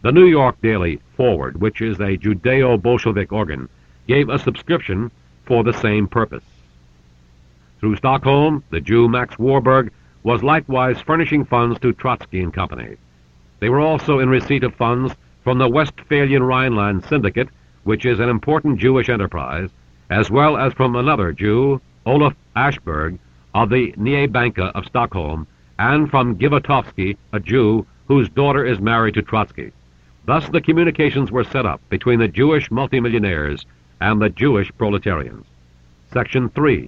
The New York Daily Forward, which is a Judeo-Bolshevik organ, gave a subscription for the same purpose. Through Stockholm, the Jew Max Warburg was likewise furnishing funds to Trotsky and Company. They were also in receipt of funds from the Westphalian Rhineland Syndicate, which is an important Jewish enterprise, as well as from another Jew, Olaf Ashberg, of the Nye Banke of Stockholm, and from Givatovsky, a Jew whose daughter is married to Trotsky. Thus the communications were set up between the Jewish multimillionaires and the Jewish proletarians. Section 3.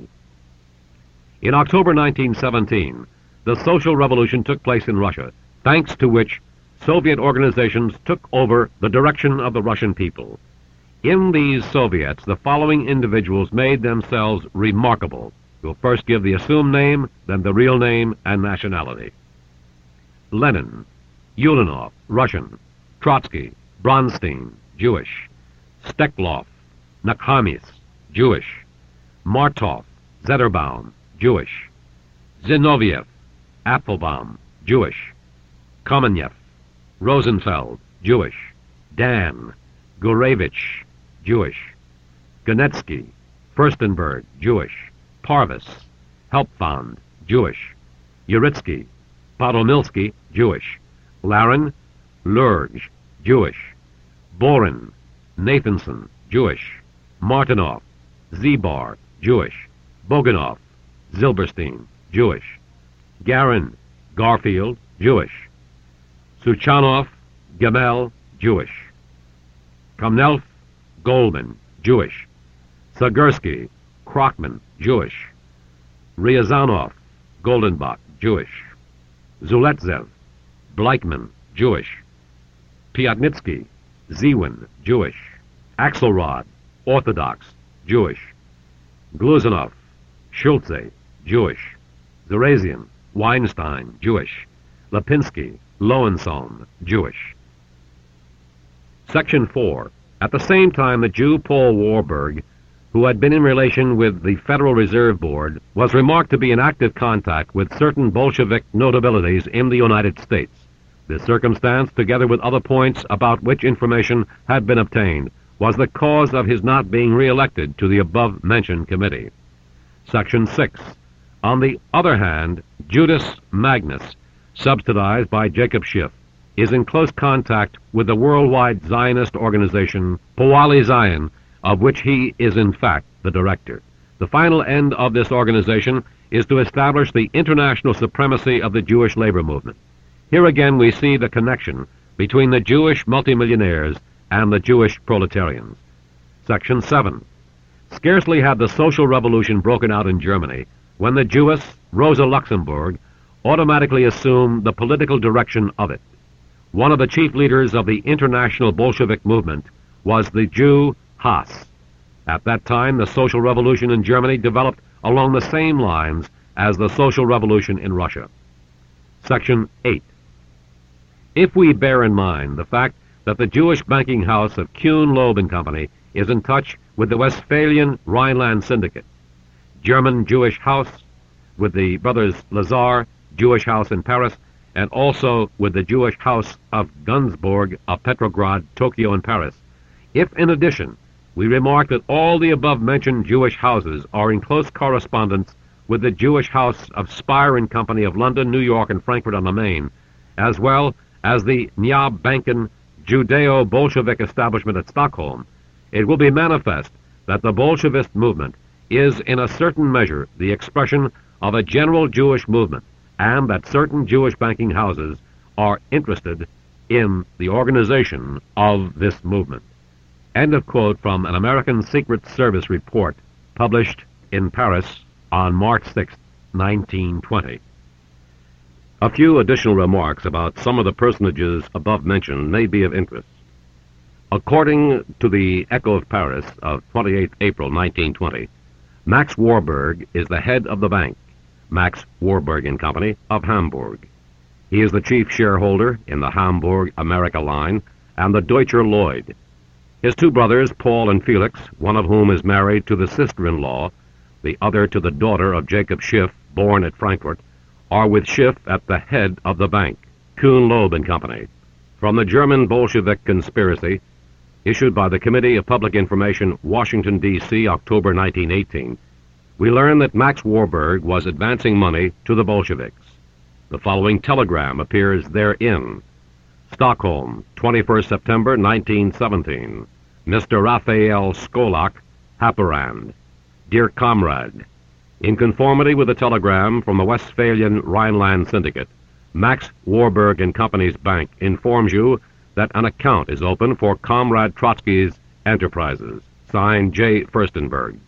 In October 1917, the social revolution took place in Russia, thanks to which Soviet organizations took over the direction of the Russian people. In these Soviets, the following individuals made themselves remarkable. We'll first give the assumed name, then the real name and nationality. Lenin, Ulanov, Russian. Trotsky, Bronstein, Jewish. Steklov, Nakhamis, Jewish. Martov, Zetterbaum, Jewish. Zinoviev, Applebaum, Jewish. Kamenev, Rosenfeld, Jewish. Dan, Gurevich, Jewish. Ganetsky, Furstenberg, Jewish. Parvis, Helpfand, Jewish. Uritsky, Podomilsky, Jewish. Larin, Lurge, Jewish. Borin, Nathanson, Jewish. Martinov, Zibar, Jewish. Boganov, Zilberstein, Jewish. Garin, Garfield, Jewish. Suchanov, Gamel, Jewish. Kamnelf, Goldman, Jewish. Sagursky, Krachman, Jewish. Ryazanov, Goldenbach, Jewish. Zuletzev, Bleichman, Jewish. Piatnitsky, Zewin, Jewish. Axelrod, Orthodox, Jewish. Gluzanov, Schulze, Jewish. Zarazian, Weinstein, Jewish. Lipinski, Lowensohn, Jewish. Section 4. At the same time, the Jew Paul Warburg, who had been in relation with the Federal Reserve Board, was remarked to be in active contact with certain Bolshevik notabilities in the United States. This circumstance, together with other points about which information had been obtained, was the cause of his not being re-elected to the above-mentioned committee. Section 6. On the other hand, Judas Magnus, subsidized by Jacob Schiff, is in close contact with the worldwide Zionist organization, Poale Zion, of which he is in fact the director. The final end of this organization is to establish the international supremacy of the Jewish labor movement. Here again we see the connection between the Jewish multimillionaires and the Jewish proletarians. Section 7. Scarcely had the social revolution broken out in Germany when the Jewess, Rosa Luxemburg, automatically assumed the political direction of it. One of the chief leaders of the international Bolshevik movement was the Jew Haas. At that time, the social revolution in Germany developed along the same lines as the social revolution in Russia. Section 8. If we bear in mind the fact that the Jewish banking house of Kuhn, Loeb and Company is in touch with the Westphalian Rhineland Syndicate, German Jewish house with the brothers Lazar, Jewish house in Paris, and also with the Jewish house of Gunzburg of Petrograd, Tokyo, and Paris. If, in addition, we remark that all the above-mentioned Jewish houses are in close correspondence with the Jewish house of Speyer and Company of London, New York, and Frankfurt on the Main, as well as the Nya Banken Judeo-Bolshevik establishment at Stockholm, it will be manifest that the Bolshevist movement is in a certain measure the expression of a general Jewish movement, and that certain Jewish banking houses are interested in the organization of this movement. End of quote from an American Secret Service report published in Paris on March 6, 1920. A few additional remarks about some of the personages above mentioned may be of interest. According to the Echo of Paris of 28 April 1920, Max Warburg is the head of the bank, Max Warburg and Company of Hamburg. He is the chief shareholder in the Hamburg America Line and the Deutscher Lloyd. His two brothers, Paul and Felix, one of whom is married to the sister-in-law, the other to the daughter of Jacob Schiff, born at Frankfurt, are with Schiff at the head of the bank, Kuhn, Loeb and Company. From the German Bolshevik Conspiracy, issued by the Committee of Public Information, Washington, D.C., October 1918, we learn that Max Warburg was advancing money to the Bolsheviks. The following telegram appears therein. Stockholm, 21st September 1917. Mr. Raphael Skolak, Haparand. Dear Comrade, in conformity with the telegram from the Westphalian Rhineland Syndicate, Max Warburg and Company's Bank informs you that an account is open for Comrade Trotsky's enterprises. Signed, J. Furstenberg.